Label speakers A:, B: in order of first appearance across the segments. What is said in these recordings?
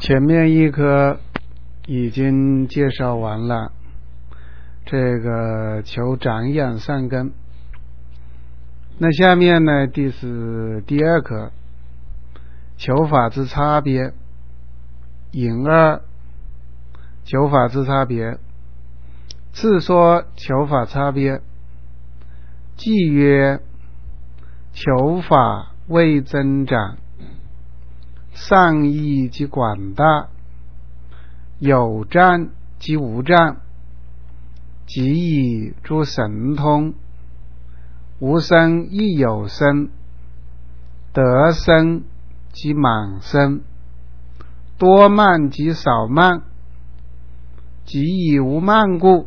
A: 前面一课已经介绍完了，这个求长养善根。那下面呢，第二课，求法之差别。引二，求法之差别。次说求法差别，即曰：求法为增长，善意即广大，有障即无障，即以诸神通，无生亦有生，得生即满生，多慢即少慢，即以无慢故。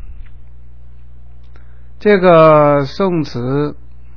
A: 这个宋词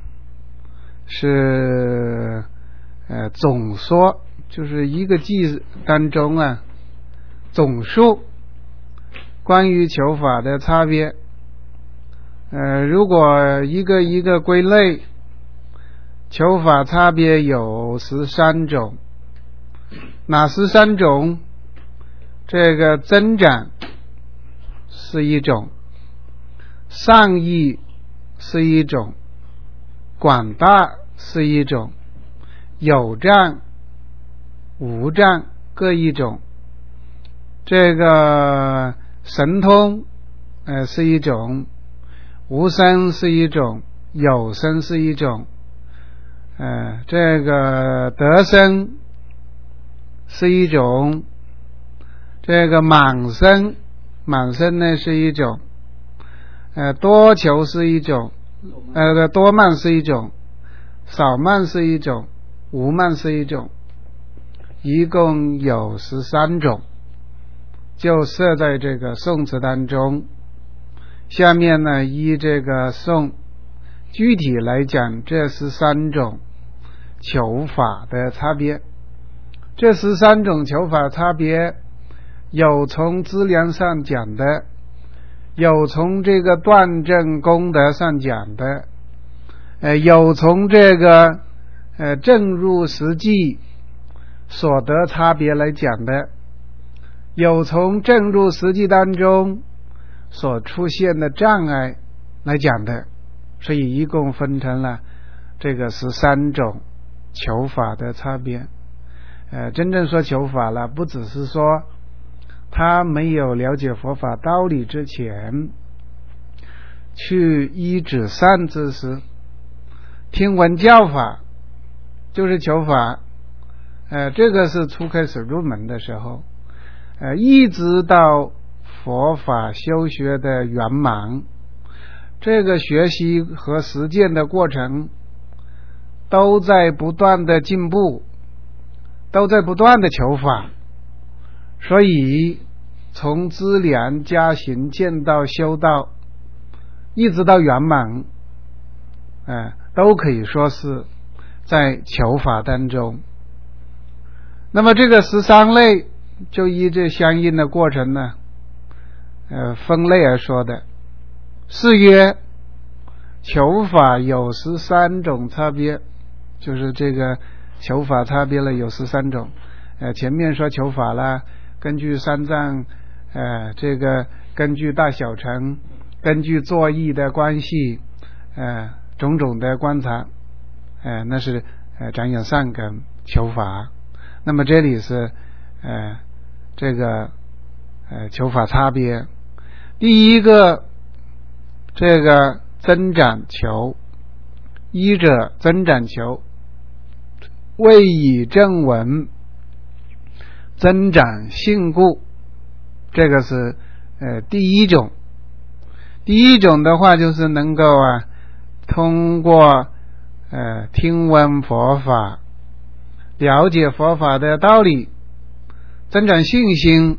A: 是总说，就是一个记当中啊，总述关于求法的差别。如果一个一个归类，求法差别有13种。哪13种？这个增长是一种，善意是一种，广大是一种，有障无障各一种，这个神通是一种，无生是一种，有生是一种，这个得生是一种，这个满生呢是一种，多求是一种，多慢是一种，少慢是一种，无慢是一种，一共有13种，就设在这个宋词当中。下面呢，依这个宋具体来讲这13种求法的差别。这13种求法差别，有从资粮上讲的，有从这个断证功德上讲的，有从这个正入实际所得差别来讲的，有从正入实际当中所出现的障碍来讲的，所以一共分成了这个13种求法的差别。真正说求法了，不只是说他没有了解佛法道理之前去依止善知识听闻教法就是求法，这个是初开始入门的时候，一直到佛法修学的圆满，这个学习和实践的过程都在不断的进步，都在不断的求法，所以从资粮加行见道修道一直到圆满，都可以说是在求法当中。那么这个13类就依这相应的过程呢，分类而说的。是曰求法有13种差别，就是这个求法差别了有13种。前面说求法啦，根据三藏，这个根据大小乘，根据作意的关系，种种的观察，那是长养善根求法。那么这里是这个求法差别。第一个，这个增长求，一者增长求，为以正闻，增长信故，这个是第一种。第一种的话就是能够通过听闻佛法，了解佛法的道理，增长信心，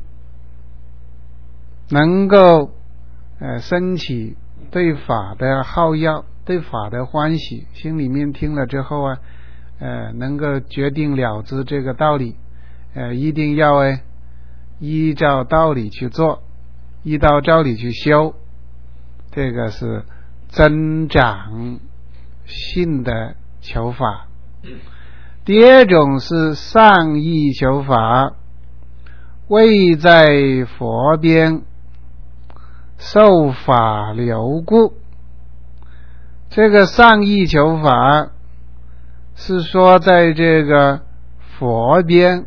A: 能够升起对法的好要，对法的欢喜，心里面听了之后能够决定了知这个道理，一定要依照道理去做，依照道理去修，这个是增长信的求法。第二种是善意求法， 位在佛边，受法流故。这个上义求法是说在这个佛边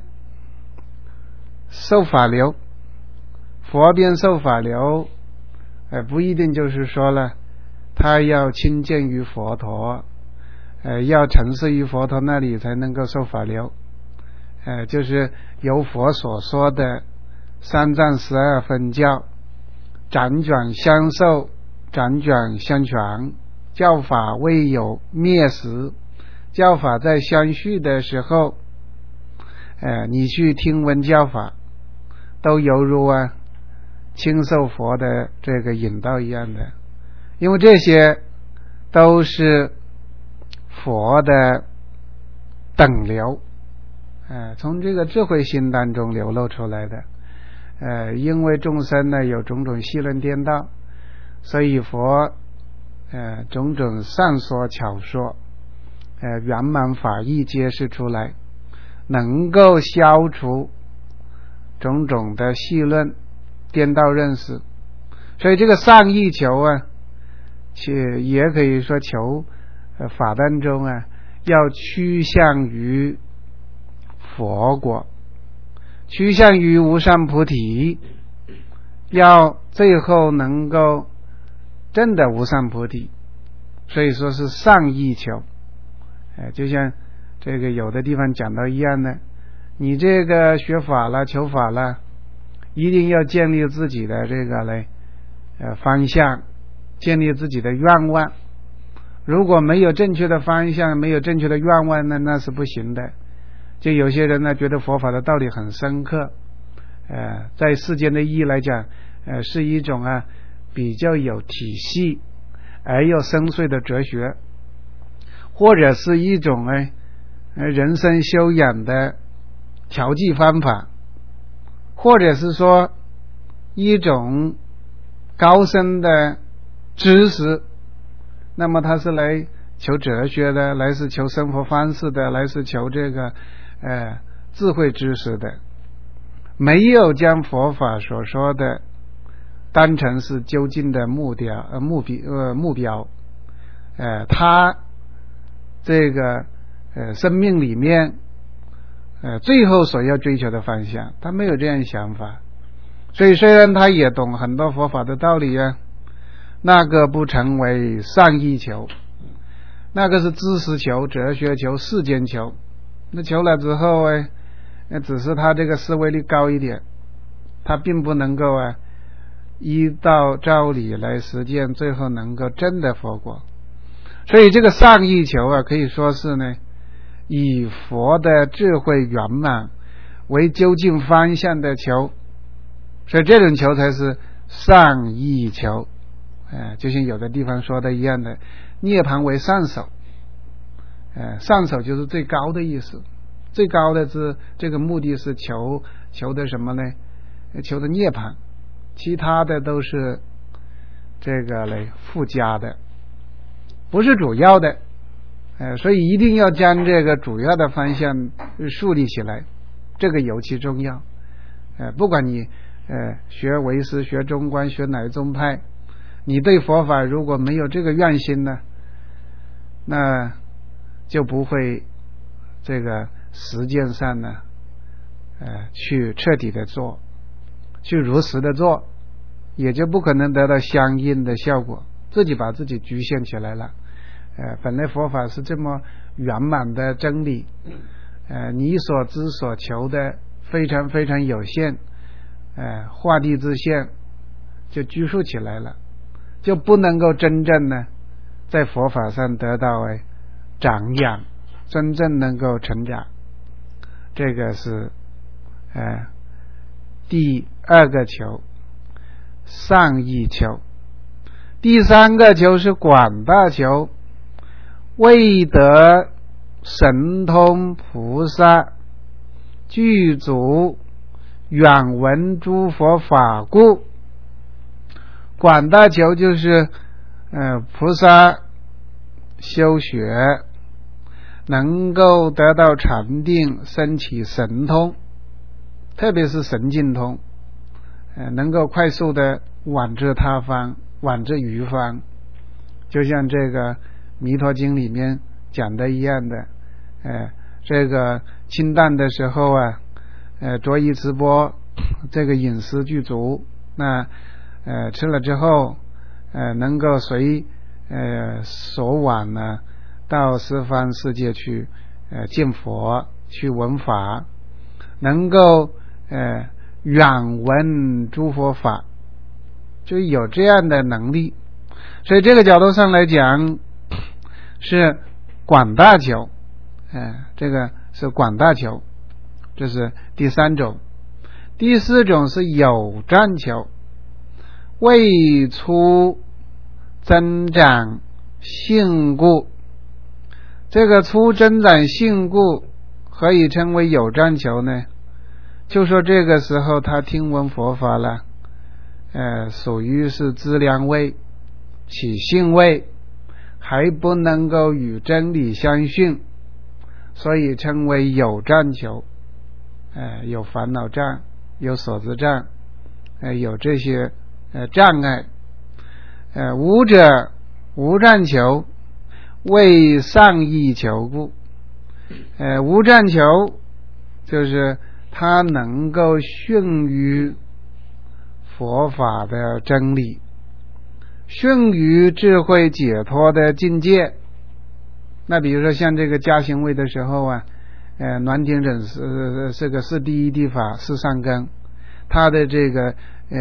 A: 受法流，佛边受法流不一定就是说了他要亲近于佛陀，要承事于佛陀那里才能够受法流，就是由佛所说的三藏12分教，辗转相受，辗转相传，教法未有灭时，教法在相续的时候，你去听闻教法，都犹如亲受佛的这个引导一样的，因为这些都是佛的等流，从这个智慧心当中流露出来的。因为众生呢有种种戏论颠倒，所以佛种种善说巧说，圆满法义揭示出来，能够消除种种的戏论颠倒认识。所以这个上义求也可以说求法当中要趋向于佛果，趋向于无上菩提，要最后能够证得无上菩提，所以说是上义求。就像这个有的地方讲到一样的，你这个学法了求法了，一定要建立自己的这个方向，建立自己的愿望。如果没有正确的方向，没有正确的愿望呢，那是不行的。就有些人呢觉得佛法的道理很深刻，在世间的意义来讲，是一种比较有体系而又深邃的哲学，或者是一种人生修养的调剂方法，或者是说一种高深的知识，那么他是来求哲学的，来是求生活方式的，来是求这个智慧知识的，没有将佛法所说的当成是究竟的目标，他这个生命里面最后所要追求的方向，他没有这样想法。所以虽然他也懂很多佛法的道理那个不成为上义求，那个是知识求、哲学求、世间求。那求了之后只是他这个思维力高一点，他并不能够依照道理来实践，最后能够证得佛果。所以这个上义求可以说是呢以佛的智慧圆满为究竟方向的求，所以这种求才是上义求。就像有的地方说的一样的，涅槃为上首，上首就是最高的意思，最高的是这个目的是求的什么呢？求的涅槃，其他的都是这个附加的，不是主要的。所以一定要将这个主要的方向树立起来，这个尤其重要。不管你学唯识、学中观、学哪一宗派，你对佛法如果没有这个愿心呢，那就不会这个实践上呢去彻底的做，去如实的做，也就不可能得到相应的效果，自己把自己局限起来了。本来佛法是这么圆满的真理，你所知所求的非常非常有限，画地自限，就拘束起来了，就不能够真正呢在佛法上得到长养，真正能够成长。这个是第二个求，上义求。第三个求是广大求，为得神通菩萨具足远闻诸佛法故。广大求就是菩萨修学能够得到禅定，升起神通， 特别是神经通，能够快速的往至他方，往至余方，就像这个弥陀经里面讲的一样的，这个清淡的时候啊，着衣直播，这个饮食具足，那吃了之后，能够随所往呢，到十方世界去见佛，去闻法，能够远闻诸佛法，就有这样的能力。所以这个角度上来讲是广大求，这个是广大求，这是第三种。第四种是有占求，为出增长性故。这个出增长性故何以称为有占求呢？就说这个时候他听闻佛法了，属于是资粮位、起性位，还不能够与真理相讯，所以称为有占求。有烦恼障，有所知障，有这些障碍。无者无占求，为上义求故。无占求就是他能够逊于佛法的真理，逊于智慧解脱的境界。那比如说像这个加行位的时候啊，暖顶忍这个是第一地法，是上根，他的这个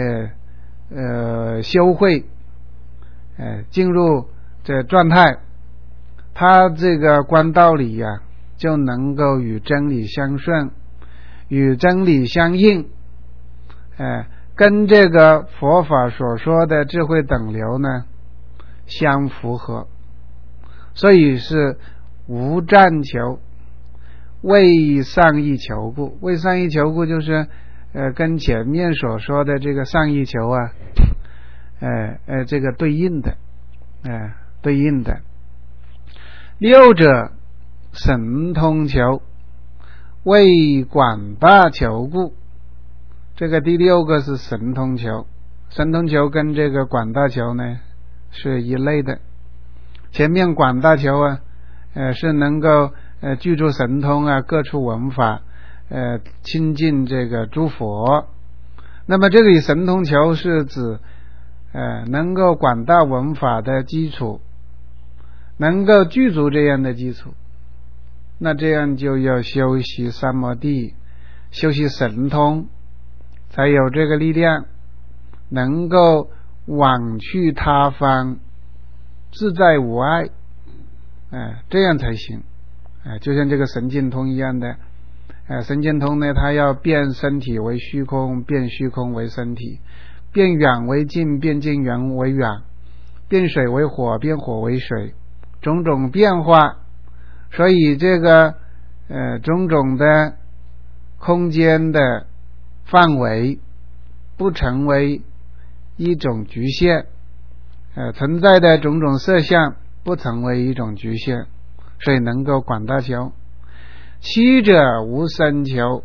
A: 修慧进入这状态，他这个观道理呀，就能够与真理相顺，与真理相应，跟这个佛法所说的智慧等流呢相符合，所以是无占求，为上义求故。为上义求故就是跟前面所说的这个上义求啊，这个对应的，对应的。六者神通求，为广大求故。这个第六个是神通求，神通求跟这个广大求呢是一类的。前面广大求啊，是能够具足神通啊，各处闻法，亲近这个诸佛。那么这里神通求是指能够广大闻法的基础，能够具足这样的基础，那这样就要修习三摩地，修习神通，才有这个力量能够往去他方，自在无碍，这样才行。就像这个神经通一样的，神经通呢，它要变身体为虚空，变虚空为身体，变远为近，变近远为远，变水为火，变火为水，种种变化。所以这个种种的空间的范围不成为一种局限，存在的种种色相不成为一种局限，所以能够广大求。七者无生求，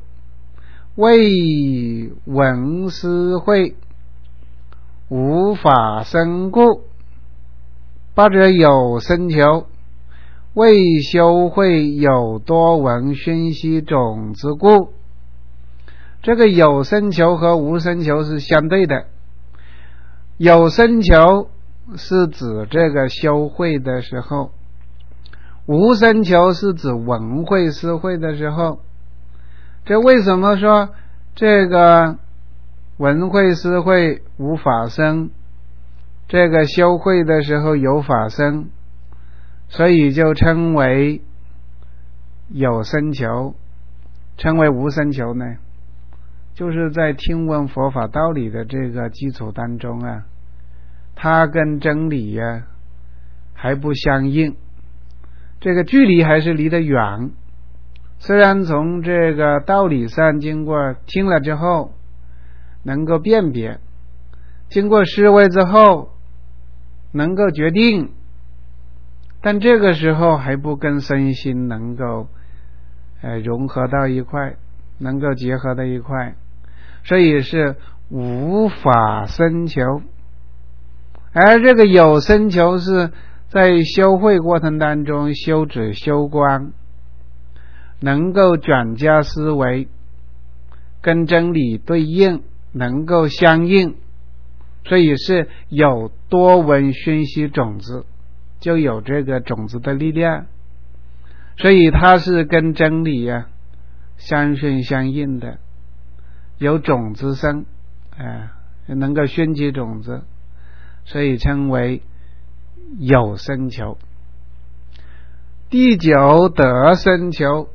A: 为闻思会，无法生故。八者有生求，为修会有多闻熏习种子故。这个有生求和无生求是相对的。有生求是指这个修会的时候，无生求是指闻会思会的时候。这为什么说这个闻会思会无法生，这个修会的时候有法生，所以就称为有生求。称为无生求呢，就是在听闻佛法道理的这个基础当中啊，它跟真理呀还不相应，这个距离还是离得远。虽然从这个道理上经过听了之后能够辨别，经过思维之后能够决定，但这个时候还不跟身心能够融合到一块，能够结合到一块， 所以是无法生求。而这个有生求是在修慧过程当中修止修观，能够转加思维，跟真理对应，能够相应，所以是有多闻熏习种子，就有这个种子的力量，所以它是跟真理相顺相应的，有种子生，能够熏习种子，所以称为有生求。第九得生求，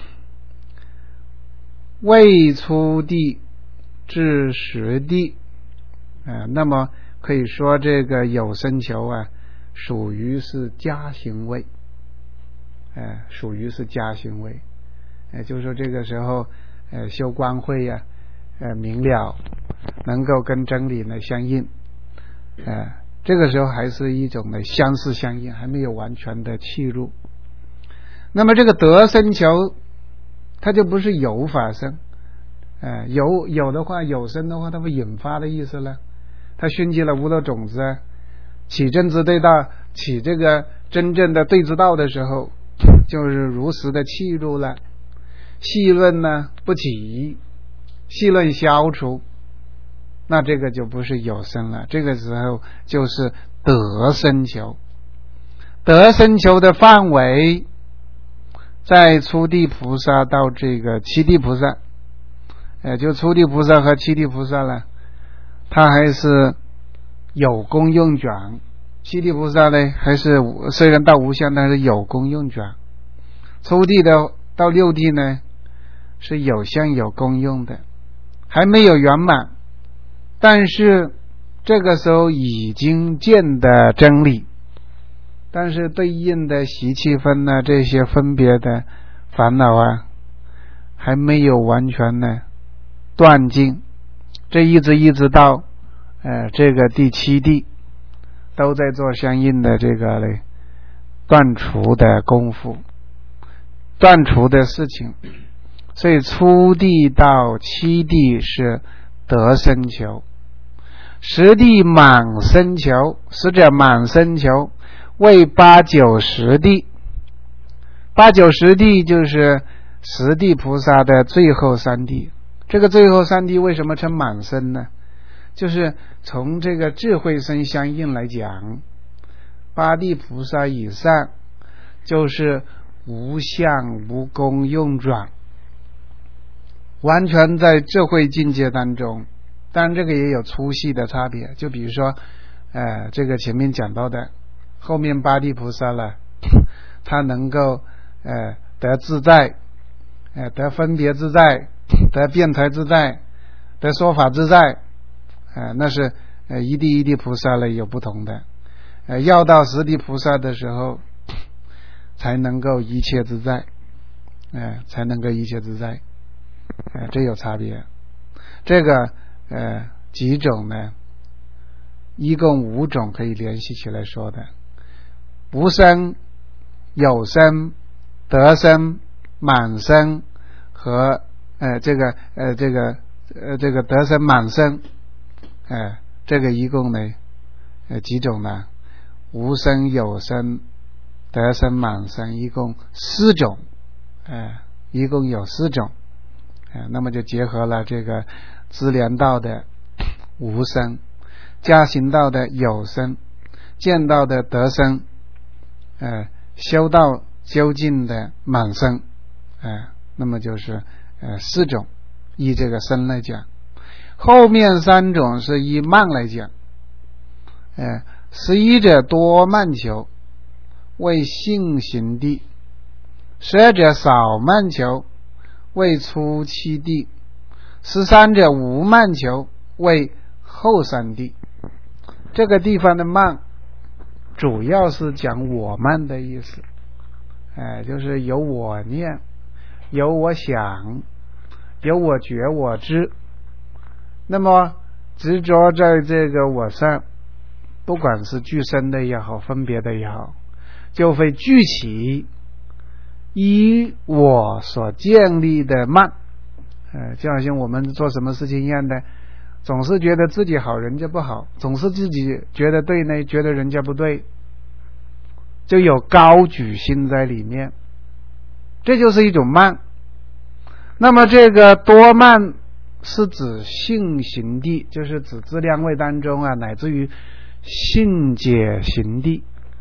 A: 未出地至实地，那么可以说这个有生求属于是加行位，属于是加行位，就是说这个时候修观慧明了，能够跟真理呢相应，这个时候还是一种的相似相应，还没有完全的契入。那么这个得生求它就不是有法生，有的话，有生的话它会引发的意思了，它熏习了无漏种子，起正知对道，起这个真正的对之道的时候，就是如实的契入了。细论呢不起，细论消除，那这个就不是有生了，这个时候就是得生求。得生求的范围在初地菩萨到这个七地菩萨，就初地菩萨和七地菩萨呢，他还是有功用转，七地菩萨呢还是虽然到无相，但是有功用转。初地的到六地呢是有相有功用的，还没有圆满，但是这个时候已经见的真理，但是对应的习气分呢，这些分别的烦恼还没有完全呢断尽，这一直到这个第七地都在做相应的这个断除的功夫，断除的事情。所以初地到七地是得生求，十地满生求，十者满生求为八九十地。八九十地就是十地菩萨的最后三地。这个最后三地为什么称满生呢？就是从这个智慧身相应来讲，八地菩萨以上就是无相无功用转，完全在智慧境界当中。当然这个也有粗细的差别，就比如说这个前面讲到的后面八地菩萨了，他能够得自在，得分别自在，得辩才自在，得说法自在，那是一地一地菩萨了有不同的。要到十地菩萨的时候才能够一切自在，才能够一切自在，这有差别。这个几种呢，一共五种可以联系起来说的：无生、有生、得生、满生和这个得生满生，这个一共呢几种呢？无生、有生、得生、满生，一共四种，一共有四种。那么就结合了这个资粮道的无生，加行道的有生，见道的得生，修道究竟的满生，那么就是四种，依这个生来讲。后面三种是依慢来讲。11者多慢求，为性行地；12者少慢求，为初七地；13者无慢求，为后三地。这个地方的慢主要是讲我慢的意思，就是有我念，有我想，有我觉我知。那么执着在这个我上，不管是具身的也好，分别的也好，就会聚起依我所建立的慢， 就好像我们做什么事情一样的，总是觉得自己好人家不好，总是自己觉得对呢，觉得人家不对，就有高举心在里面，这就是一种慢。那么这个多慢是指性行地，就是指资粮位当中乃至于性解行地，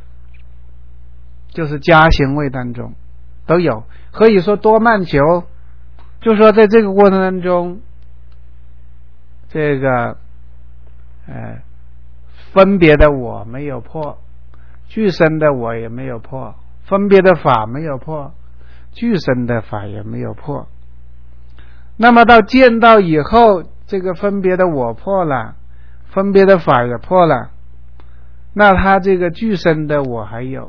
A: 就是加行位当中都有。可以说多慢求，就说在这个过程当中，这个分别的我没有破，具身的我也没有破，分别的法没有破，具身的法也没有破。那么到见到以后，这个分别的我破了，分别的法也破了，那他这个具身的我还有，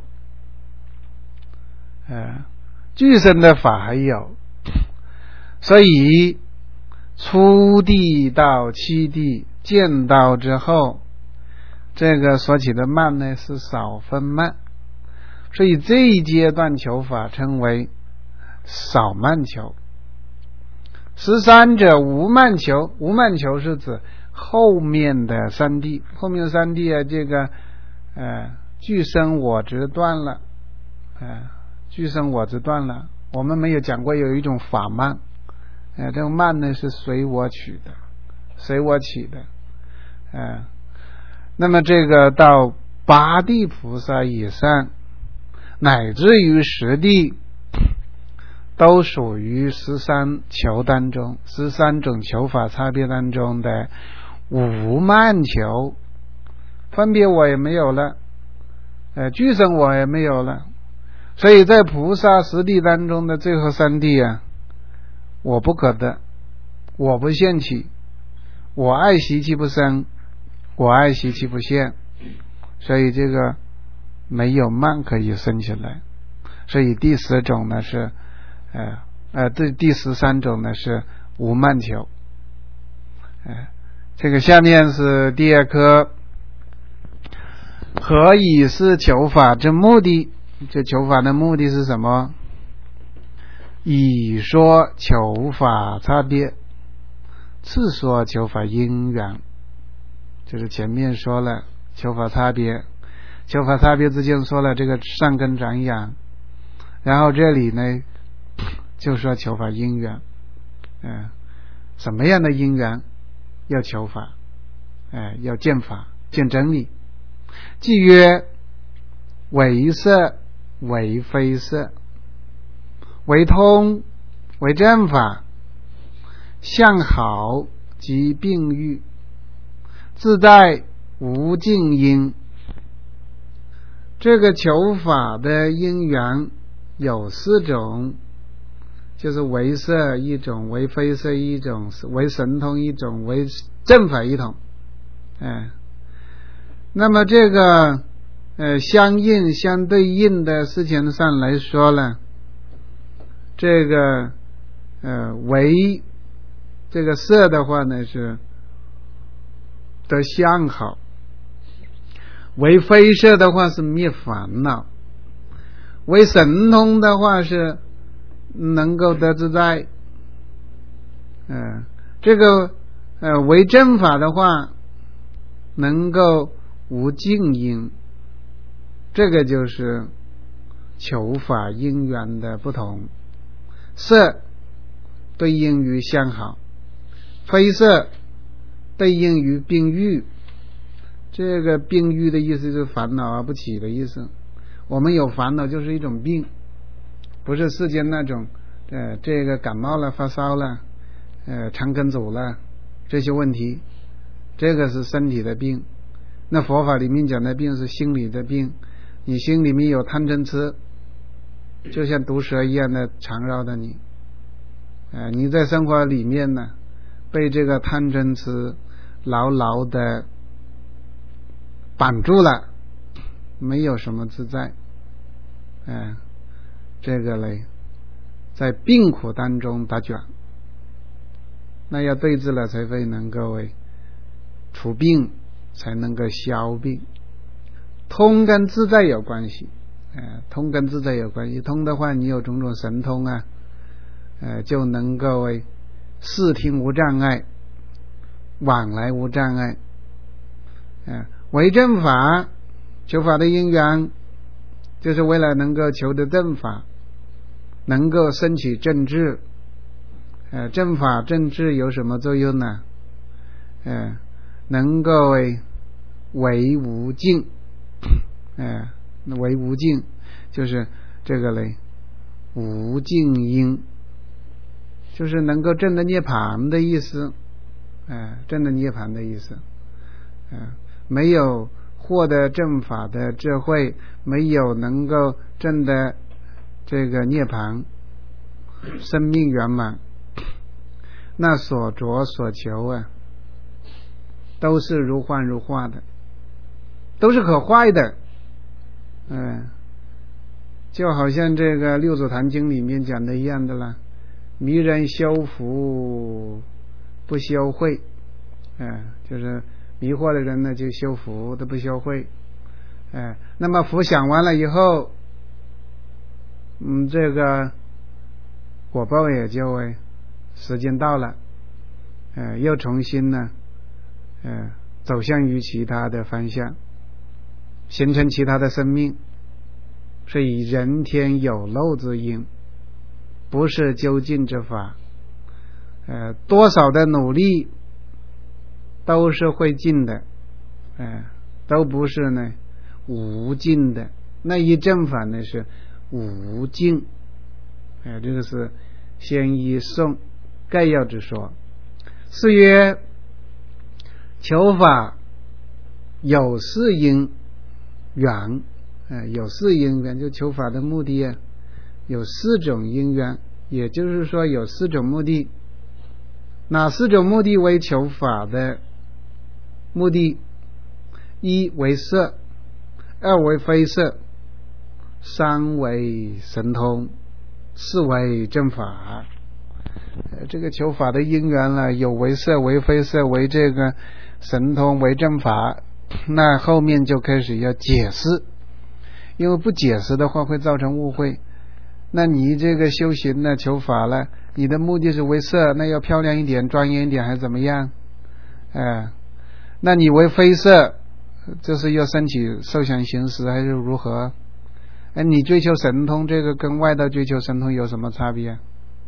A: 具身的法还有，所以初地到七地见到之后，这个所起的慢呢是少分慢，所以这一阶段求法称为少慢求。13者无慢求，无慢求是指后面的三谛，后面的三谛这个具身我执断了，具身我执断了。我们没有讲过有一种法慢，这个慢呢是随我取的，随我起的，那么这个到八地菩萨以上，乃至于十地，都属于13求当中，13种求法差别当中的无慢求。分别我也没有了，具身我也没有了，所以在菩萨十地当中的最后三地我不可得，我不现起，我爱习气不生，我爱习气不现，所以这个没有慢可以生起来。所以第10种呢是第13种呢是无慢求。这个下面是第2科，何以是求法之目的？这求法的目的是什么？以说求法差别，次说求法因缘。就是前面说了求法差别，求法差别之间说了这个善根长养，然后这里呢就说求法因缘，什么样的因缘要求法，要见法见真理。即曰为色为非色，为通为正法，相好及病愈，自带无尽因。这个求法的因缘有4种，就是为色一种，为非色一种，为神通一种，为正法一种。那么这个相应相对应的事情上来说呢，这个为这个色的话呢是得相好，为非色的话是灭烦恼，为神通的话是能够得自在，这个为正法的话能够无尽因。这个就是求法因缘的不同。色对应于相好，非色对应于病愈。这个病愈的意思就是烦恼不起的意思。我们有烦恼就是一种病，不是世间那种这个感冒了发烧了肠梗阻了这些问题，这个是身体的病。那佛法里面讲的病是心理的病，你心里面有贪嗔痴，就像毒蛇一样的缠绕着你，你在生活里面呢被这个贪嗔痴牢牢的绑住了，没有什么自在。这个嘞在病苦当中打卷，那要对治了才会能够除病，才能够消病。通跟自在有关系，通跟自在有关系。通的话你有种种神通就能够视听无障碍，往来无障碍。为正法，求法的因缘就是为了能够求得正法，能够升起正智。正法正智有什么作用呢？能够为无尽。为无尽就是这个嘞，无尽因就是能够证得涅槃的意思。证得涅槃的意思。没有获得正法的智慧，没有能够证得这个涅槃生命圆满，那所着所求都是如幻如化的，都是可坏的。就好像这个六祖坛经里面讲的一样的啦，迷人修福不修慧。就是迷惑的人呢就修福都不修慧。那么福享完了以后，这个果报也就时间到了，又重新呢走向于其他的方向，形成其他的生命。所以人天有漏之因，不是究竟之法。多少的努力都是会尽的，都不是呢无尽的。那一正法呢是无尽。这个是先依颂概要之说。是曰求法有四因缘。有四因缘，就求法的目的有四种因缘，也就是说有四种目的。哪四种目的为求法的目的？一为色，二为非色，三为神通，四为正法。这个求法的因缘呢，有为色、为非色、为这个神通、为正法。那后面就开始要解释，因为不解释的话会造成误会。那你这个修行呢，求法了，你的目的是为色，那要漂亮一点、庄严一点，还是怎么样？那你为非色，就是要升起受想行识，还是如何？你追求神通，这个跟外道追求神通有什么差别？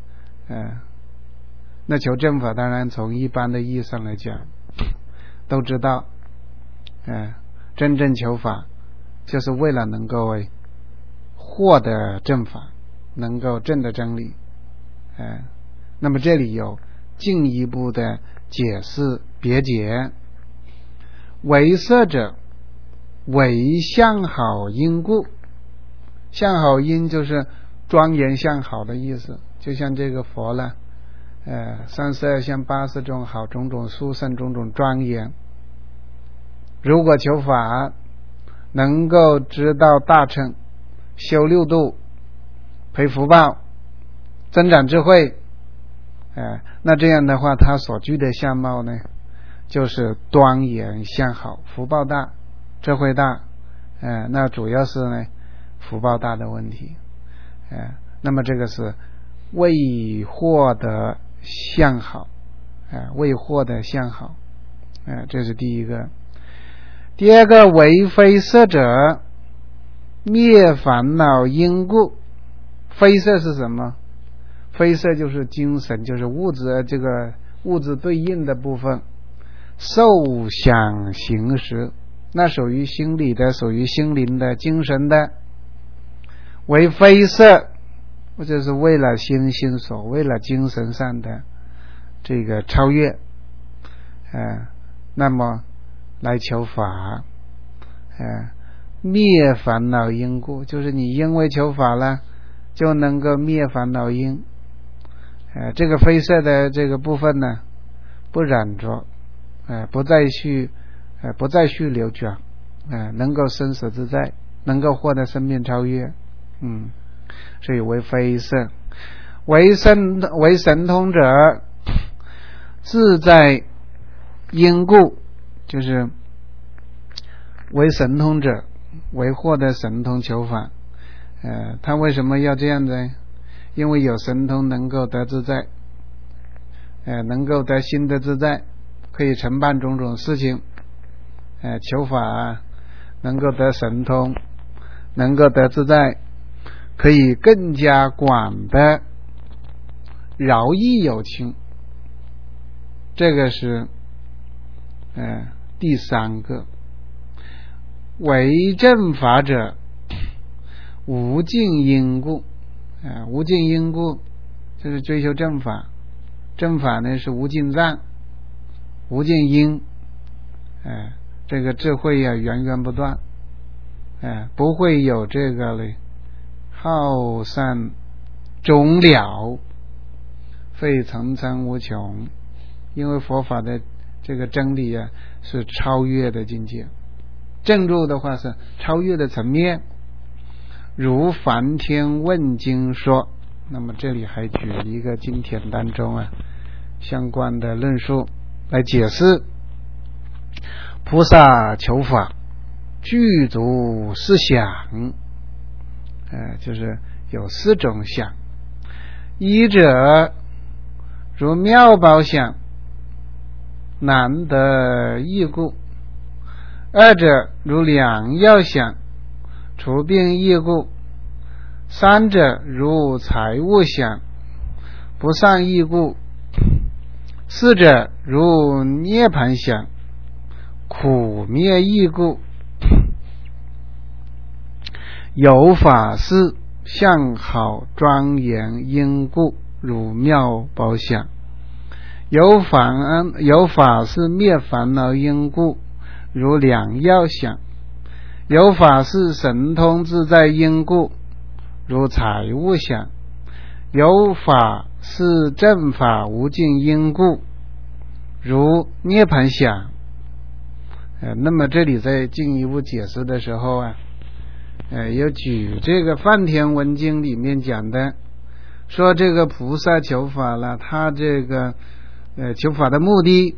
A: 那求正法，当然从一般的意义上来讲，都知道，真正求法就是为了能够获得正法，能够证得真理。那么这里有进一步的解释别解。为色者，为相好因故。相好因就是庄严相好的意思，就像这个佛了，32相80种好，种种殊胜，种种庄严。如果求法能够知道大乘，修六度，培福报，增长智慧，那这样的话他所具的相貌呢，就是庄严相好，福报大，智慧大。那主要是呢福报大的问题。那么这个是未获得相好，未获得相好。这是第一个。第二个，为非色者，灭烦恼因故。非色是什么？非色就是精神，就是物质，这个物质对应的部分，受想行识，那属于心理的，属于心灵的，精神的。为非色，这是为了心所，为了精神上的这个超越。那么来求法，灭烦恼因故，就是你因为求法了，就能够灭烦恼因。这个非色的这个部分呢，不染着，不再去流转，能够生死自在，能够获得生命超越。所以为非色。为神通者，自在因故，就是为神通者，为获得神通求法。他为什么要这样子？因为有神通能够得自在， 能够得心得自在，可以承办种种事情，求法能够得神通，能够得自在，可以更加广的饶益有情。这个是第三个。为正法者，无尽因故。无尽因故就是追求正法，正法呢是无尽藏，无尽因，这个智慧源源不断，不会有这个嘞好善终了，非层层无穷。因为佛法的这个真理是超越的境界，正入的话是超越的层面。如梵天问经说，那么这里还举了一个经典当中相关的论述来解释菩萨求法具足四想，就是有四种想。一者如妙宝想，难得易故；二者如良药想，除病易故；三者如财物想，不善易故；四者如涅盘想，苦灭易故。有法事相好庄严因故，如妙宝想；有法事灭烦恼因故，如良药想；有法事神通自在因故，如财物想；有法是正法无尽因故，如涅盘想。那么这里在进一步解释的时候有举这个梵天文经里面讲的，说这个菩萨求法了，他这个求法的目的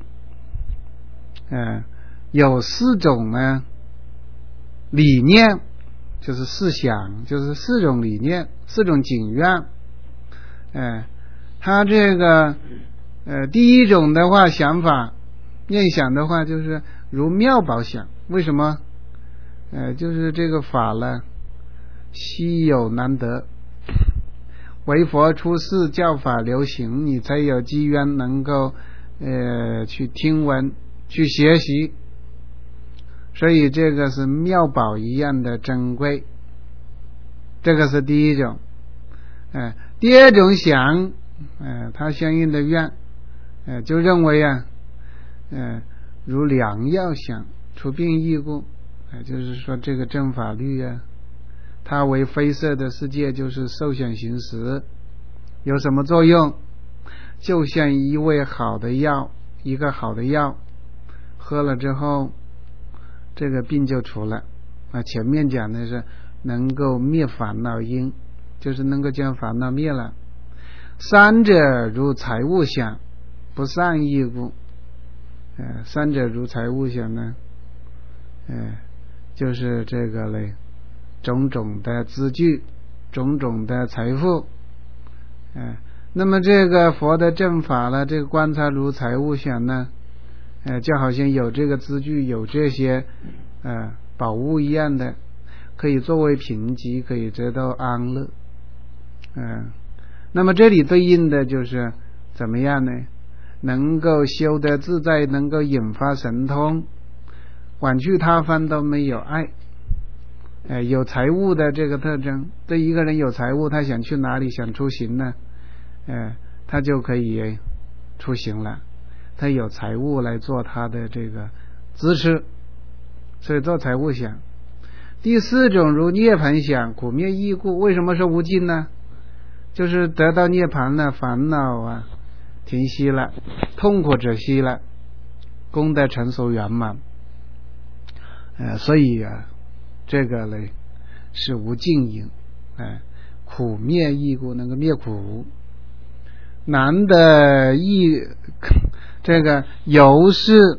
A: 有四种理念，就是四想，就是四种理念，四种景愿。他这个第一种的话想法念想的话就是如妙宝想。为什么？就是这个法了稀有难得，为佛出世教法流行，你才有机缘能够去听闻去学习，所以这个是妙宝一样的珍贵。这个是第一种。第二种想，他相应的愿就认为如良药想，除病易故。就是说这个正法律它为非色的世界，就是受想行识，有什么作用？就像一味好的药，一个好的药喝了之后，这个病就除了。前面讲的是能够灭烦恼因，就是能够将烦恼灭了。三者如财物想，不善易故。三者如财物想呢，就是这个嘞，种种的资具，种种的财富。那么这个佛的正法了，这个观察如财物想呢，就好像有这个资具，有这些宝物一样的，可以作为评级，可以得到安乐。那么这里对应的就是怎么样呢？能够修得自在，能够引发神通，往去他方都没有碍。有财物的这个特征，对一个人有财物，他想去哪里，想出行呢，他就可以出行了。他有财物来做他的这个支持，所以做财物想。第四种如涅盘想，苦灭易故。为什么说无尽呢？就是得到涅盘了，烦恼停息了，痛苦止息了，功德成熟圆满。所以这个呢是无尽因，苦灭易故，能够灭苦。难的易，这个由是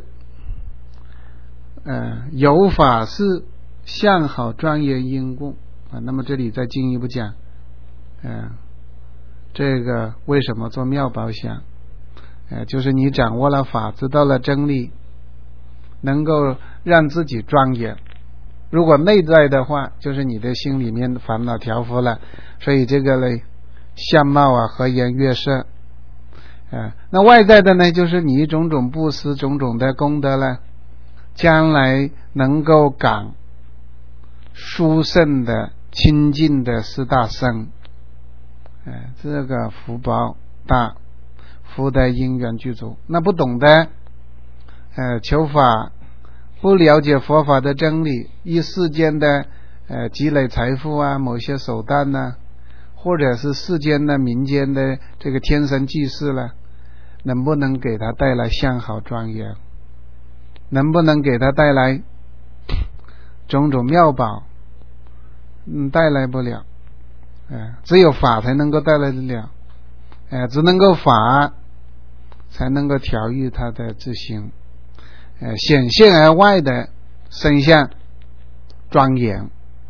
A: 有法是相好庄严因故。那么这里再进一步讲，这个为什么做妙宝想？ 就是你掌握了法，知道了真理，能够让自己庄严。如果内在的话，就是你的心里面烦恼调伏了，所以这个呢，相貌啊和颜悦色。那外在的呢，就是你种种布施、种种的功德了，将来能够感殊胜的清净的四大身。这个福报大，福德因缘具足。那不懂得求法，不了解佛法的真理，一世间的积累财富啊，某些手段呢，或者是世间的民间的这个天神祭祀了，能不能给他带来相好庄严？能不能给他带来种种妙宝？带来不了。只有法才能够带来得了。只能够法才能够调御他的自心。显现而外的身相庄严。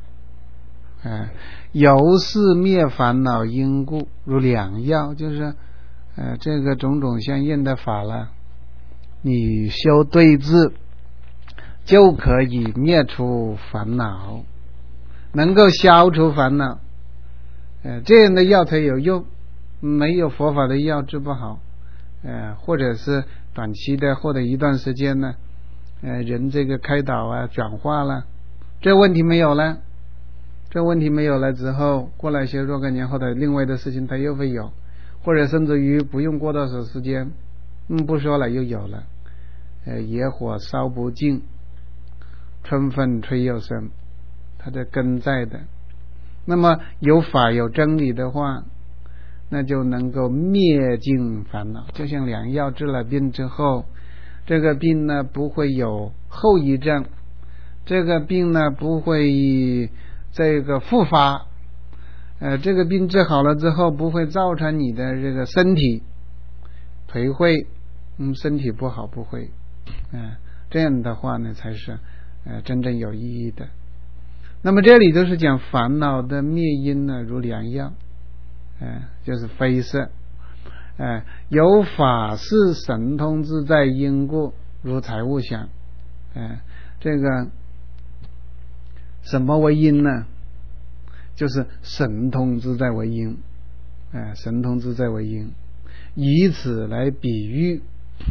A: 由是灭烦恼因故如良药，就是这个种种相应的法了，你修对治就可以灭除烦恼，能够消除烦恼。这样的药才有用，没有佛法的药治不好。或者是短期的或者一段时间呢，人这个开导啊转化了，这问题没有了。这问题没有了之后，过了一些若干年后的另外的事情它又会有，或者甚至于不用过多少时间，不说了又有了。野火烧不尽，春风吹又生，它的根在的。那么有法有真理的话，那就能够灭尽烦恼。就像良药治了病之后，这个病呢不会有后遗症，这个病呢不会这个复发。这个病治好了之后，不会造成你的这个身体颓废，身体不好不会。这样的话呢才是真正有意义的。那么这里就是讲烦恼的灭因呢如良药，就是非色。有法是神通自在因故如财物想。这个什么为因呢？就是神通自在为因。神通自在为因，以此来比喻，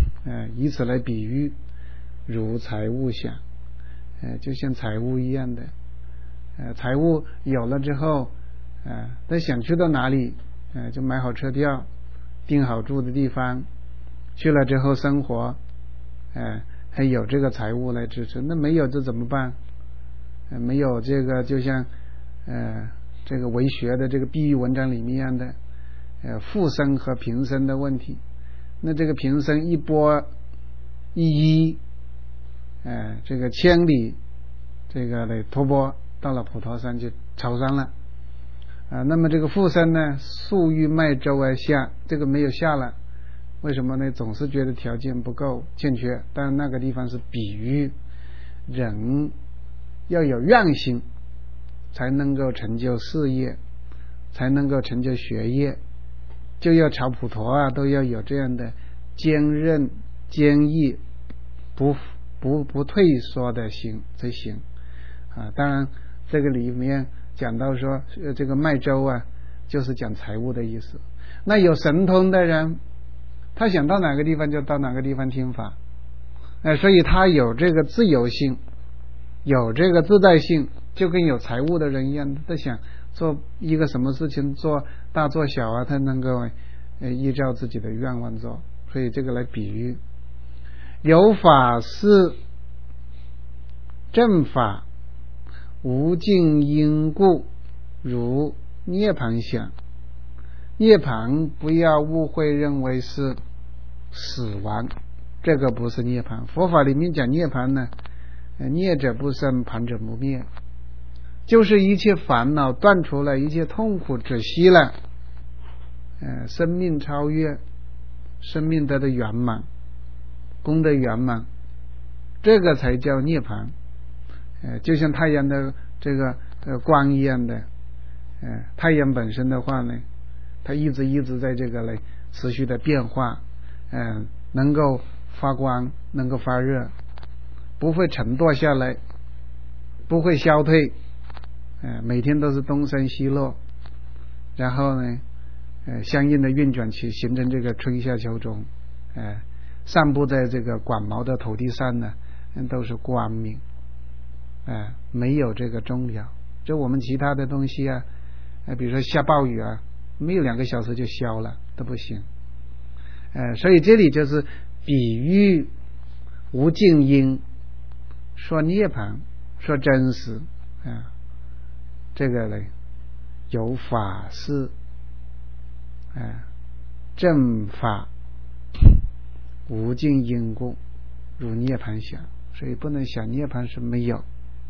A: 如财物想。就像财物一样的。财物有了之后，他想去到哪里，就买好车票，订好住的地方，去了之后生活，还有这个财物来支持。那没有这怎么办？没有这个，就像这个为学的这个比喻文章里面的富生和贫生的问题。那这个贫生一波一衣，这个千里这个的托钵到了普陀山就超生了。那么这个富生呢，速欲卖舟而下，这个没有下了。为什么呢？总是觉得条件不够欠缺。但是那个地方是比喻人要有愿心，才能够成就事业，才能够成就学业。就要朝普陀啊，都要有这样的坚韧坚毅不退缩的心才行。当然这个里面讲到说这个卖舟啊，就是讲财物的意思。那有神通的人，他想到哪个地方就到哪个地方听法。所以他有这个自由性，有这个自在性，就跟有财物的人一样。他想做一个什么事情，做大做小啊，他能够依照自己的愿望做。所以这个来比喻有法是正法无尽因故如涅槃想。涅槃不要误会认为是死亡，这个不是涅槃。佛法里面讲涅槃呢，涅者不生，槃者不灭，就是一切烦恼断除了，一切痛苦止息了，生命超越，生命得的圆满，功德圆满，这个才叫涅槃。就像太阳的这个光一样的。太阳本身的话呢，它一直在这个持续的变化， 能够发光，能够发热，不会沉堕下来，不会消退，每天都是东升西落，然后呢相应的运转去形成这个春夏秋冬，散布在这个广袤的土地上呢，都是光明，没有这个终了。就我们其他的东西啊，比如说下暴雨啊，没有2个小时就消了，都不行。所以这里就是比喻无尽因，说涅槃，说真实，这个呢有法事，正法无尽因故，如涅槃想，所以不能想涅槃是没有。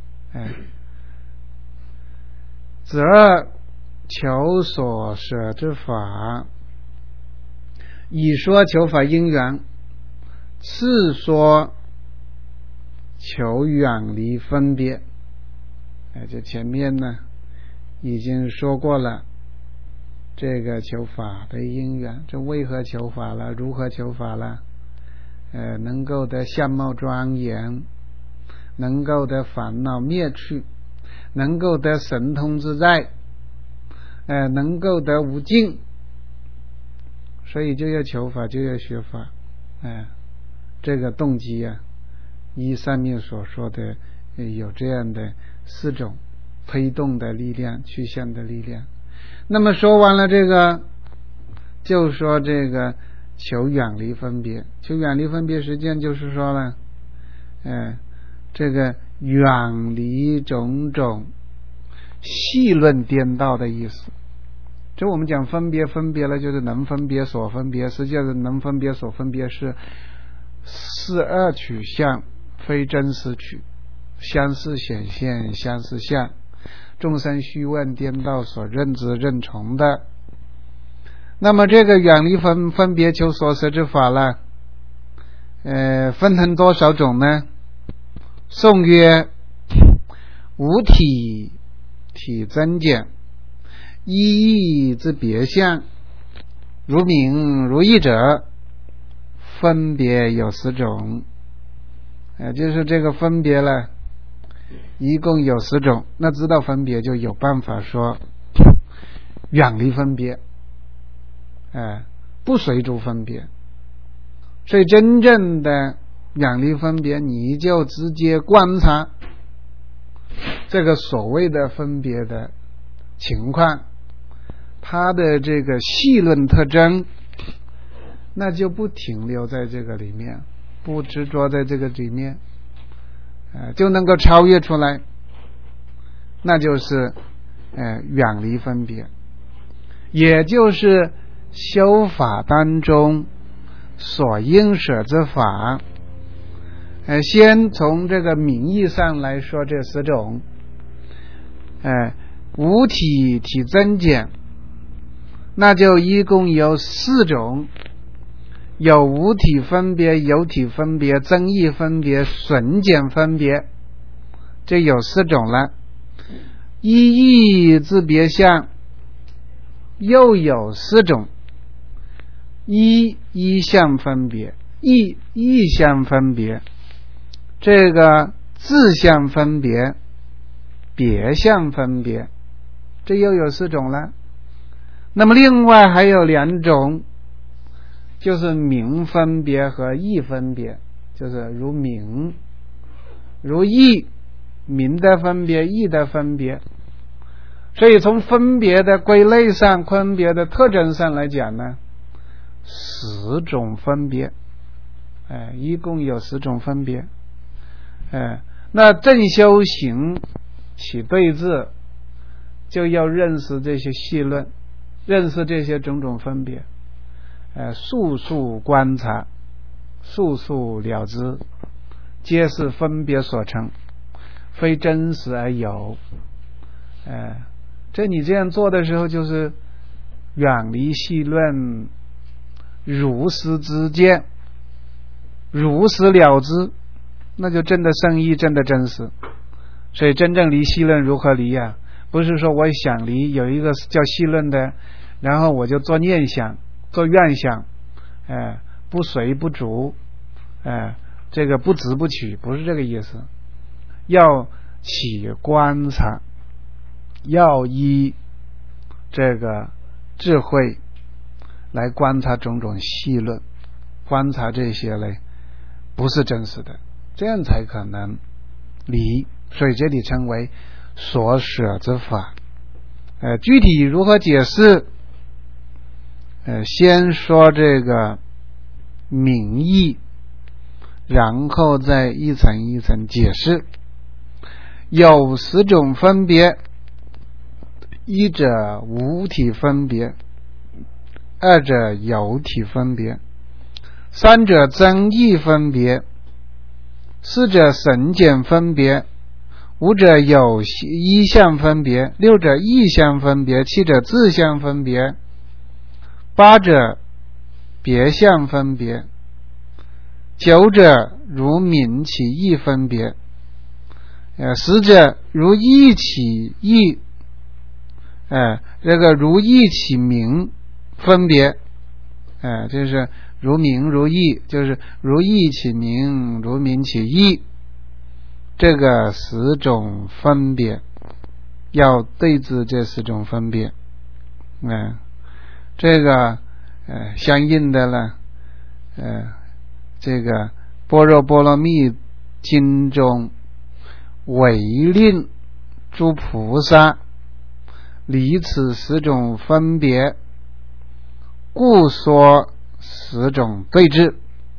A: 子二求所舍之法，以说求法因缘，次说求远离分别。这前面呢已经说过了，这个求法的因缘，这为何求法了，如何求法了，能够的相貌庄严，能够的烦恼灭去，能够得神通自在，能够得无尽，所以就要求法，就要学法。这个动机啊，依上面所说的有这样的4种推动的力量，趋向的力量。那么说完了这个，就说这个求远离分别。求远离分别实际上就是说呢，这个远离种种细论颠倒的意思。就我们讲分别了，就是能分别所分别，实际上是能分别所分别是42取相，非真实取，相似显现，相似相，众生虚妄颠倒所认知认从的。那么这个远离分别求所舍之法了，分成多少种呢？颂曰：无体增减，一义之别相，如明如异者，分别有10种。就是这个分别了，一共有10种。那知道分别就有办法说远离分别，不随逐分别。所以真正的远离分别，你就直接观察这个所谓的分别的情况，它的这个细论特征，那就不停留在这个里面，不执着在这个里面，就能够超越出来，那就是远离分别，也就是修法当中所应舍之法。先从这个名义上来说，这10种，无体增减，那就一共有4种，有无体分别，有体分别，增益分别，损减分别，这有4种了。一义之别相又有4种，一相分别，异相分别，这个自相分别，别相分别，这又有4种了。那么另外还有2种，就是名分别和义分别，就是如名如义，名的分别，义的分别。所以从分别的归类上，分别的特征上来讲呢，10种分别，一共有10种分别。那正修行起对治，就要认识这些细论，认识这些种种分别，速速观察，速速了知，皆是分别所成，非真实而有。这你这样做的时候，就是远离细论，如实知见，如实了知，那就真的圣意，真的真实。所以真正离细论如何离啊？不是说我想离，有一个叫细论的，然后我就做念想，做愿想， 不随不逐，这个不执不取，不是这个意思。要起观察，要依这个智慧来观察种种细论，观察这些呢不是真实的，这样才可能离。所以这里称为所舍之法。具体如何解释？先说这个名义，然后再一层一层解释。有10种分别：一者无体分别，二者有体分别，三者增益分别，四者省减分别，五者有一相分别，六者异相分别，七者自相分别，八者别相分别，九者如名起义分别，10者如义起义，这个如义起名分别，就是如名如义，就是如义起名，如名起义，这个10种分别要对治这10种分别。这个相应的呢，这个般若波罗蜜经中违令诸菩萨离此10种分别，故说10种对治。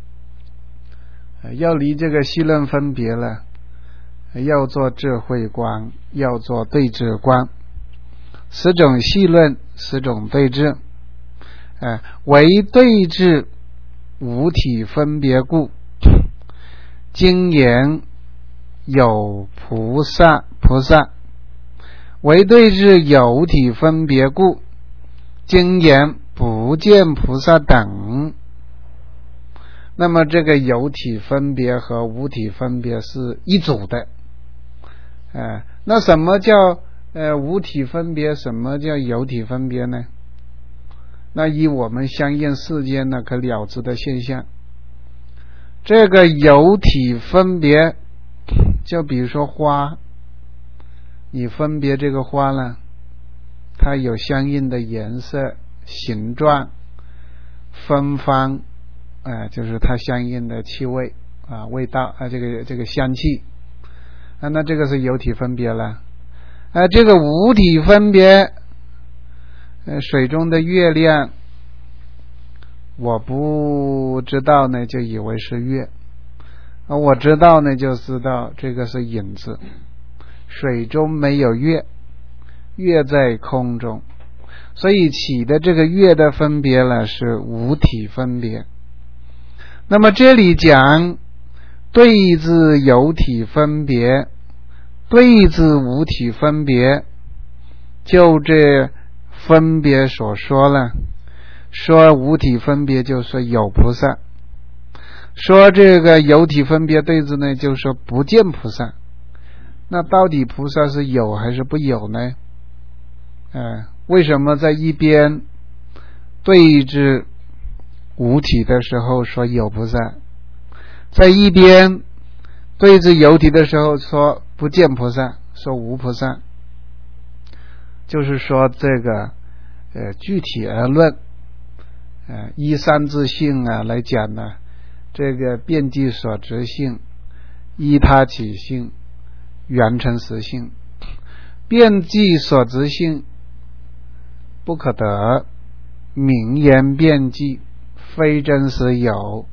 A: 要离这个细论分别了，要做智慧观，要做对治观。10种细论，10种对治，为对治无体分别故，经言有菩萨，为对治有体分别故，经言不见菩萨等。那么这个有体分别和无体分别是一组的。那什么叫无体分别，什么叫有体分别呢？那以我们相应世间呢可了知的现象，这个有体分别，就比如说花，你分别这个花呢，它有相应的颜色、形状、芬芳，就是它相应的气味味道这个香气，那这个是有体分别了。这个无体分别，水中的月亮，我不知道呢就以为是月，我知道呢就知道这个是影子。水中没有月，月在空中，所以起的这个月的分别呢是无体分别。那么这里讲对治有体分别，对治无体分别，就这分别所说了。说无体分别就说有菩萨，说这个有体分别对治呢就说不见菩萨。那到底菩萨是有还是不有呢？为什么在一边对治无体的时候说有菩萨，在一边对治有体的时候说不见菩萨，说无菩萨？就是说这个具体而论，依三自性来讲呢，这个遍计所执性、依他起性、缘成实性。遍计所执性不可得，名言遍计非真实有。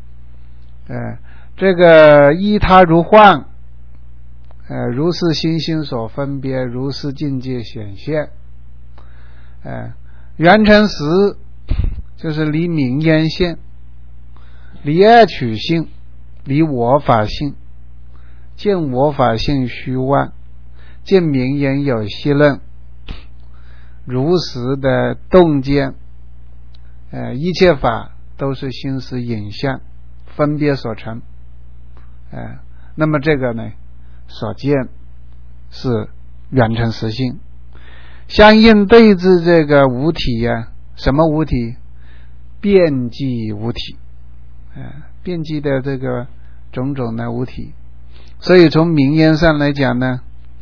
A: 这个依他如幻，如是心性所分别，如是境界显现。缘成实就是离名言现，离二取性，离我法性，见我法性虚妄，见名言有细论，如实的洞见。一切法都是心识影像分别所成。那么这个呢所见是缘成实性。相应对治这个无体什么无体？遍计无体。 遍计的这个种种的无体，所以从名言上来讲呢，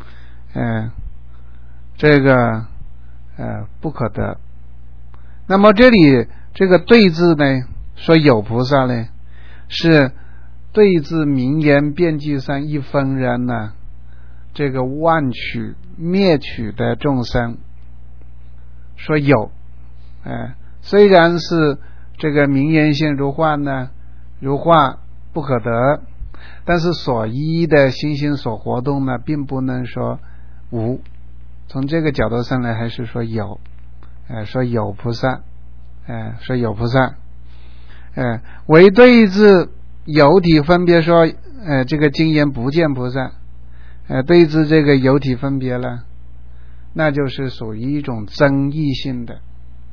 A: 这个不可得。那么这里这个对字呢，说有菩萨呢，是对字名言遍计上一分人呢，这个万取灭取的众生，说有，虽然是这个名言性如幻呢，如幻不可得，但是所依的心性所活动呢，并不能说无。从这个角度上来，还是说有，说有菩萨，说有菩萨，唯对治有体分别说，这个经言不见菩萨，对治这个有体分别了，那就是属于一种争议性的，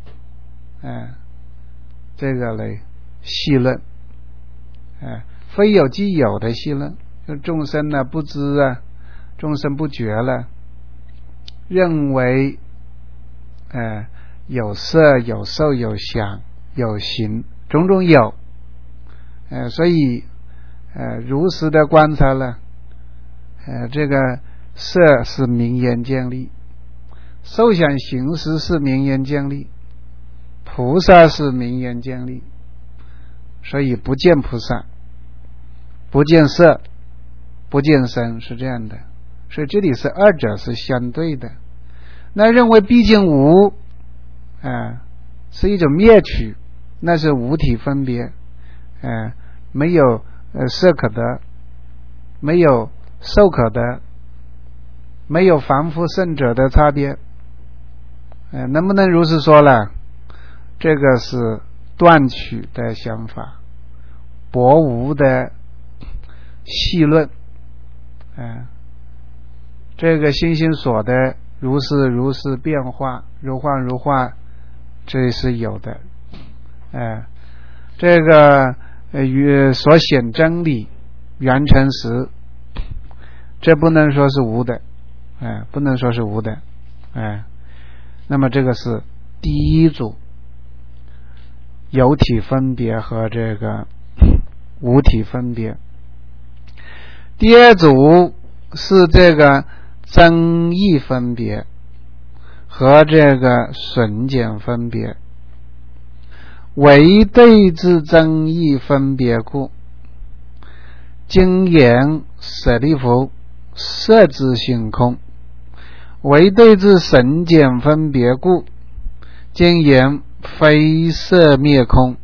A: 这个嘞戏论，非有即有的戏论，就众生呢不知啊，众生不觉了，认为有色有受有想有行种种有，所以如实的观察了，这个色是名言建立，受想行识是名言建立，菩萨是名言建立，所以不见菩萨，不见色，不见身，是这样的。所以这里是二者是相对的。那认为毕竟无，是一种灭取，那是无体分别，没有色可得，没有受可得，没有凡夫圣者的差别，能不能如实说了？这个是断取的想法，薄无的细论，这个心性所的如是如是变化，如幻如化，这是有的，这个与所显真理圆成实，这不能说是无的，不能说是无的，那么这个是第一组，有体分别和这个无体分别。第二组是这个增益分别和这个损减分别。唯对治增益分别故，经言舍利弗，色自性空；唯对治损减分别故，经言非色灭空。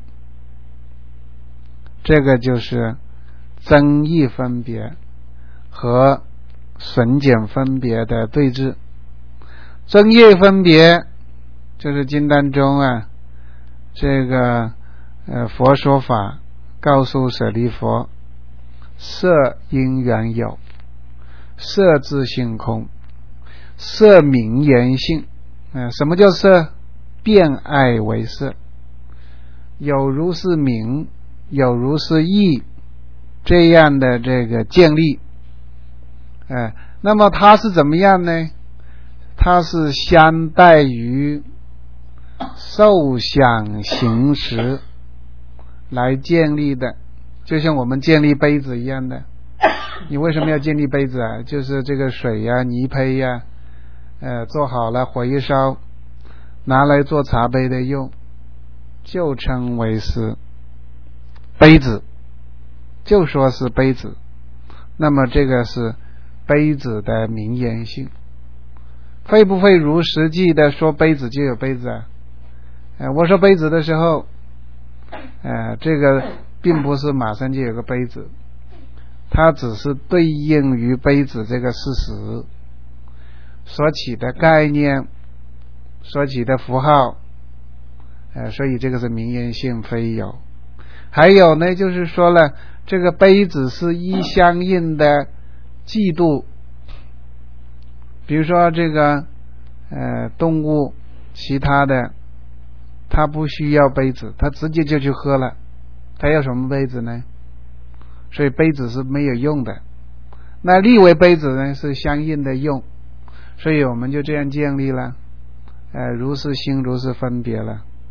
A: 这个就是增益分别和损减分别的对治。增益分别就是经当中这个佛说法告诉舍利弗，色因缘有，色自性空，色名言性。什么叫色？变爱为色，有如是名，有如是义，这样的这个建立。那么它是怎么样呢？它是相待于受想行识来建立的，就像我们建立杯子一样的。你为什么要建立杯子啊？就是这个水呀、泥胚呀，做好了火一烧，拿来做茶杯的用，就称为是杯子，就说是杯子。那么这个是杯子的名言性，会不会如实际的说杯子就有杯子啊？我说杯子的时候，这个并不是马上就有个杯子，它只是对应于杯子这个事实所起的概念，所起的符号，所以这个是名言性非有。还有呢，就是说了，这个杯子是依相应的季度，比如说这个动物其他的它不需要杯子，它直接就去喝了，它要什么杯子呢？所以杯子是没有用的。那立为杯子呢是相应的用，所以我们就这样建立了，如是心如是分别了。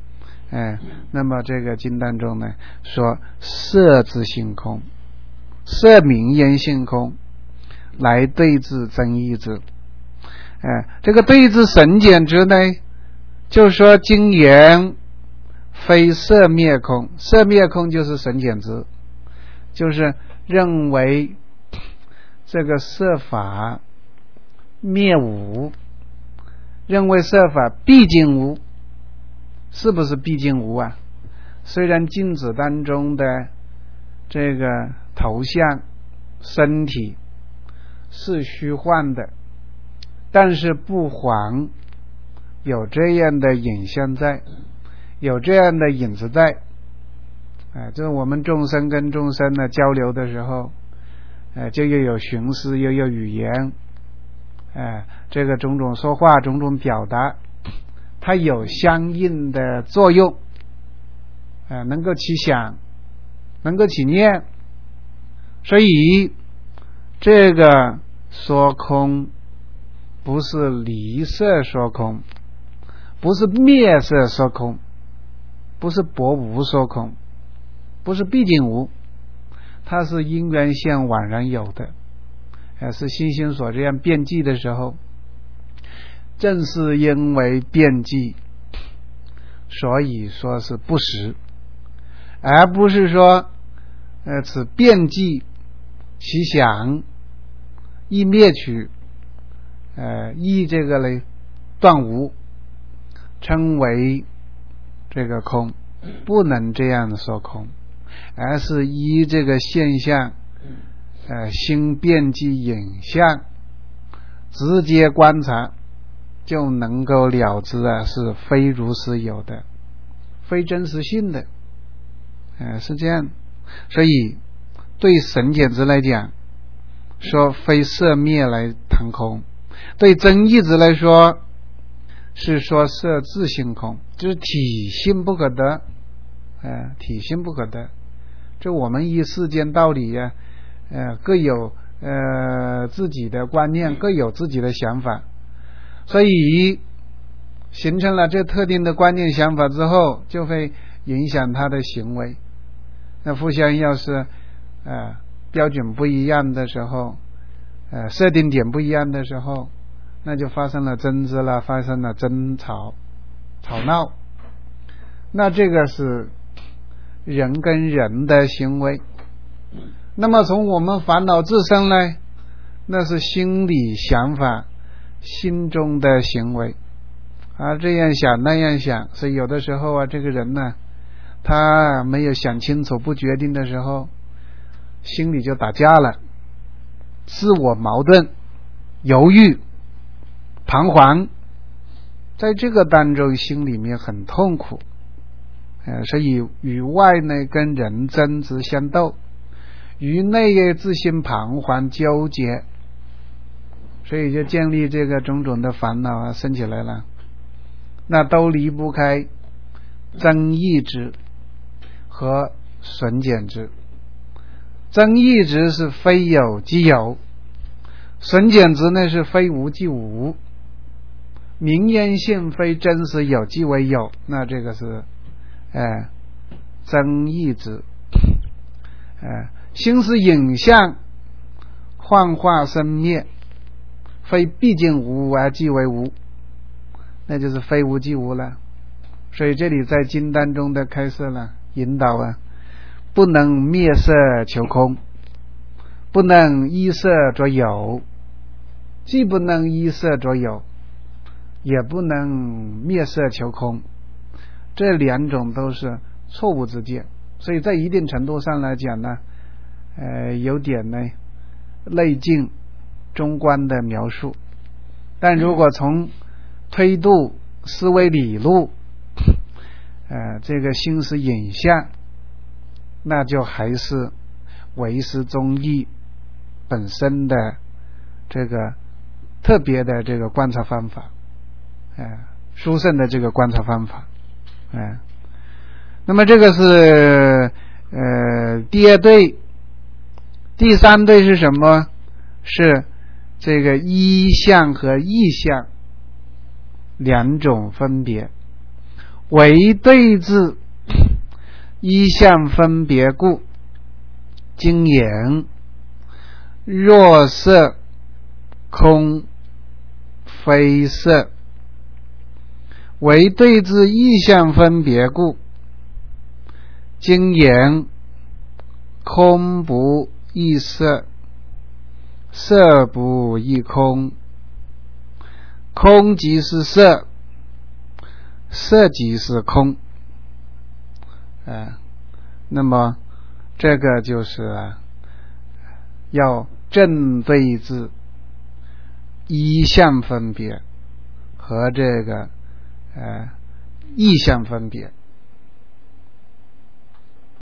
A: 那么这个经当中呢说色自性空，色名言性空，来对治真义之。这个对治神简之呢，就说经言非色灭空，色灭空就是神简之，就是认为这个色法灭无，认为色法毕竟无。是不是毕竟无啊？虽然镜子当中的这个头像身体是虚幻的，但是不妨有这样的影像在，有这样的影子在。就是我们众生跟众生的交流的时候，就又有寻思，又有语言，这个种种说话，种种表达，它有相应的作用，能够起想，能够起念。所以这个说空不是离色说空，不是灭色说空，不是薄无说空，不是毕竟无，它是因缘现宛然有的，是心心所这样辩记的时候，正是因为辩记，所以说是不实，而不是说此辩记其想亦灭取，亦这个呢断无，称为这个空，不能这样说空，而是依这个现象，心辩记影像，直接观察就能够了知是非如实有的，非真实性的，是这样。所以对神简之来讲，说非色灭来谈空；对真义之来说，是说色自性空，就是体性不可得，体性不可得。这我们依世间道理呀，各有自己的观念，各有自己的想法，所以形成了这特定的观念想法之后，就会影响他的行为。那互相要是标准不一样的时候，设定点不一样的时候，那就发生了争执了，发生了争吵吵闹。那这个是人跟人的行为。那么从我们烦恼自身呢，那是心理想法，心中的行为，这样想那样想。所以有的时候这个人呢，他没有想清楚不决定的时候，心里就打架了，自我矛盾，犹豫，彷徨，在这个当中心里面很痛苦，所以与外呢跟人争执相斗，于内自心彷徨纠结，所以就建立这个种种的烦恼生起来了。那都离不开真义之和损减之。真义之是非有即有，损减之呢是非无即无，名言性非真实有即为有，那这个是真义之。心是影像，幻化生灭，非毕竟无而即为无，那就是非无即无了。所以这里在经当中的开示了引导不能灭色求空，不能依色着有，既不能依色着有，也不能灭色求空，这两种都是错误之见。所以在一定程度上来讲呢，有点呢内径中观的描述。但如果从推度思维理路，这个心是影像，那就还是唯识宗义本身的这个特别的这个观察方法，殊胜的这个观察方法。那么这个是第二对。第三对是什么？是这个依相和异相两种分别。 为对治一相分别故，今言若色空非色。为对治一相分别故，今言空不异色，色不异空，空即是色，色即是空。那么这个就是要正对治一相分别和这个异相分别。